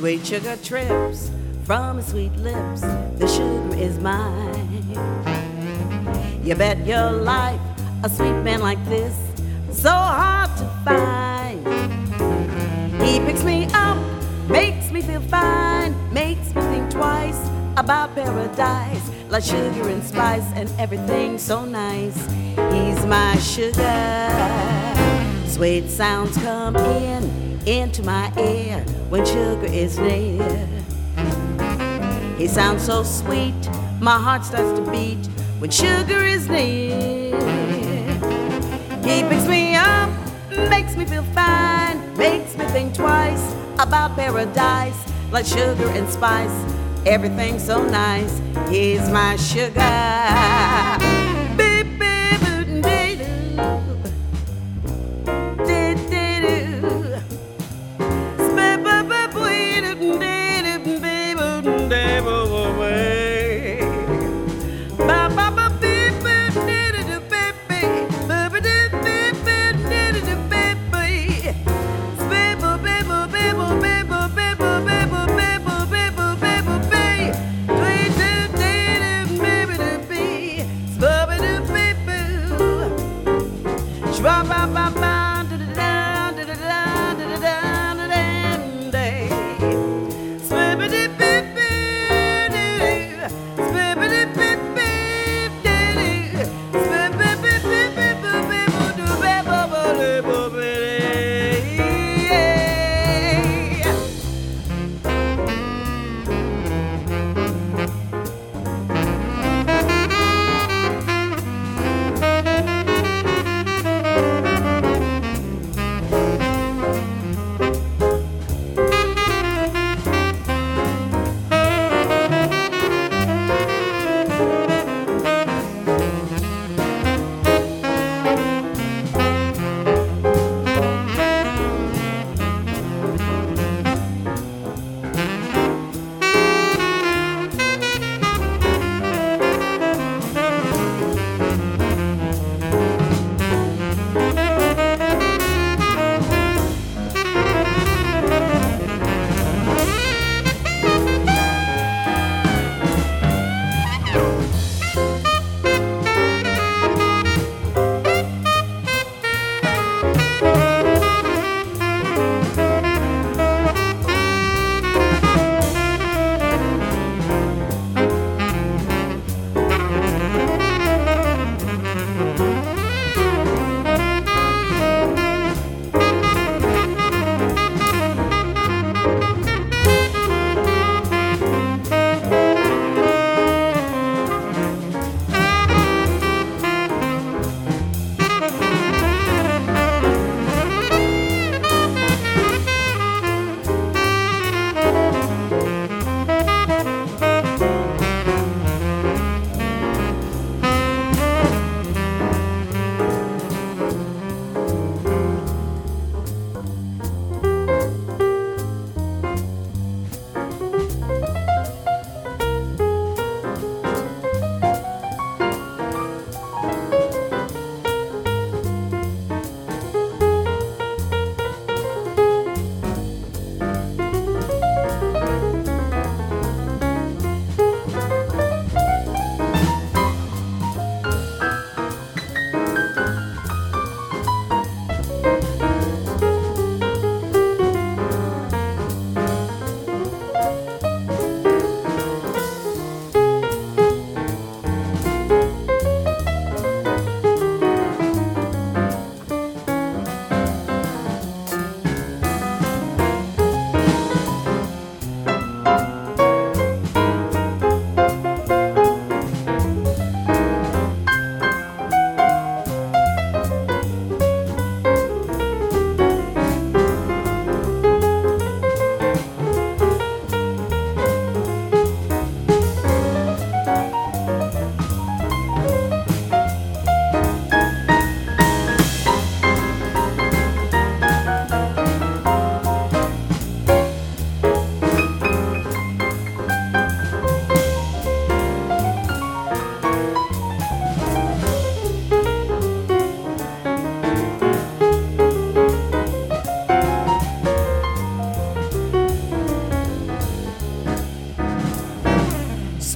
Sweet sugar trips from his sweet lips. The sugar is mine. You bet your life a sweet man like this, so hard to find. He picks me up, makes me feel fine, makes me think twice about paradise, like sugar and spice and everything so nice. He's my sugar. Sweet sounds come into my ear when sugar is near. He sounds so sweet, my heart starts to beat when sugar is near. He picks me up, makes me feel fine, makes me think twice about paradise, like sugar and spice, everything so nice. He's my sugar.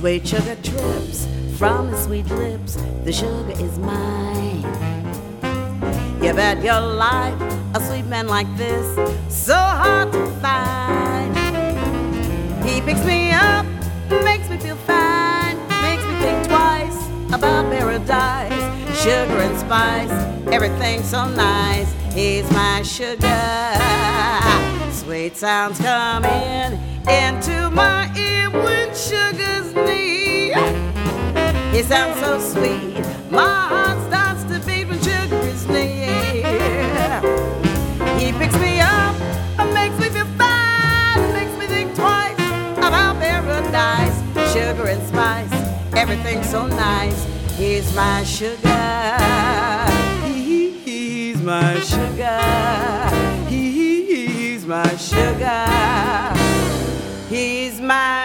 Sweet sugar drips from his sweet lips. The sugar is mine. You bet your life a sweet man like this, so hard to find. He picks me up, makes me feel fine, makes me think twice about paradise. Sugar and spice, everything so nice. He's my sugar. Sweet sounds come into my ear when sugar's near. He sounds so sweet, my heart starts to beat when sugar is near. He picks me up and makes me feel fine, makes me think twice about paradise. Sugar and spice, everything so nice. He's my sugar. He's my sugar. He's my sugar. He's my